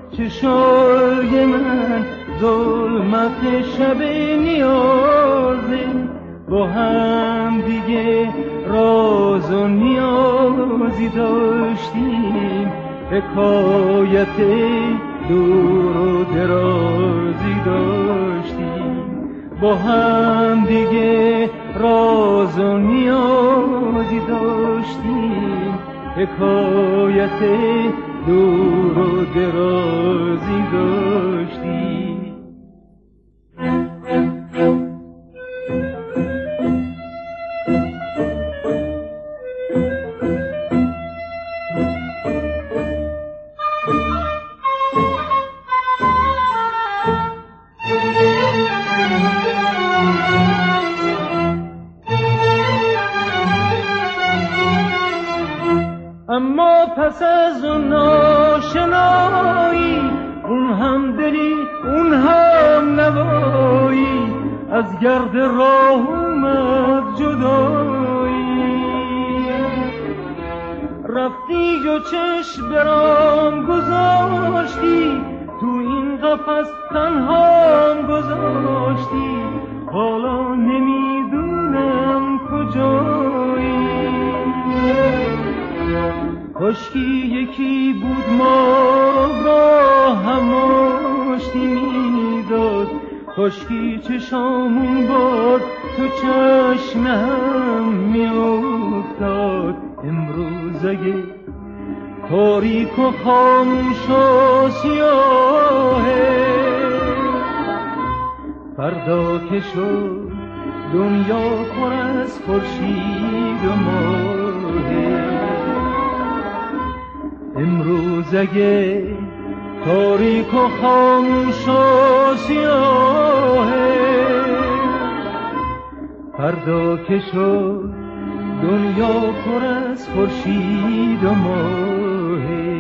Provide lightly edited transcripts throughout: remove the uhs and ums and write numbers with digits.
چشای من ظلمت شب نیازه، با هم دیگه راز و نیازی داشتیم، حکایت دور و درازی داشتیم، با هم دیگه راز و نیازی داشتیم، حکایت دور و درازی داشتیم. اما پس از اون ناشنایی، اون هم دلی اون هم نوایی، از گرد راه اومد جدایی. رفتی و چشم برام گذاشتی، تو این قفس تنهام گذاشتی، حالا نمیدونم کجایی. کاشکی یکی بود ما با هم آشتی میداد، کاشکی چشامون باد تو چشم هم میافتاد. امروز اگه تاریک و خاموش و سیاهه، فردا که شد دنیا پر از خورشید و ماهه. امروز اگه تاریک و خاموش و سیاهه، فردا که شد دنیا پر از خورشید و ماهه.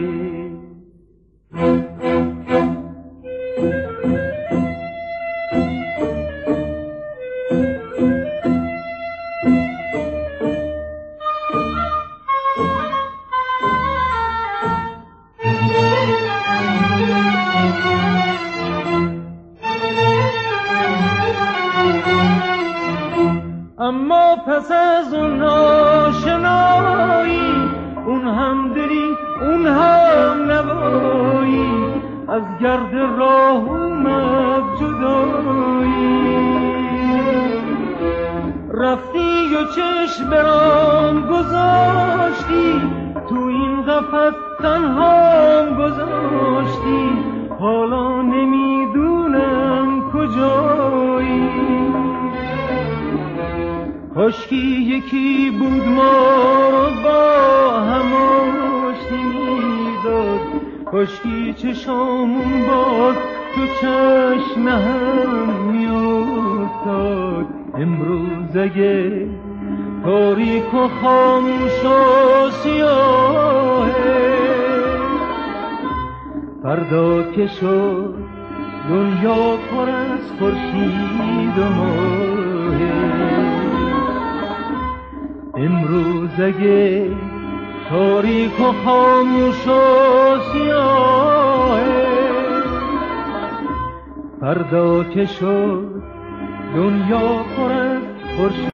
اما پس از اون ناشنایی، اون هم دلی اون هم نوایی، از گرد راه اومد جدایی. رفتی و چشم برام گذاشتی، تو این قفس تنهام گذاشتی، حالا نمیدونم کجایی. کاشکی یکی بود ما رو با هم آشتی میداد، کاشکی چشامون باد تو چشم هم میافتاد. امروز اگه تاریک و خاموش و سیاهه، فردا که شد دنیا پر از خورشید و ماهه. امروز اگه تاریک و خاموش و سیاهه، فردا که شد دنیا پر از خورشید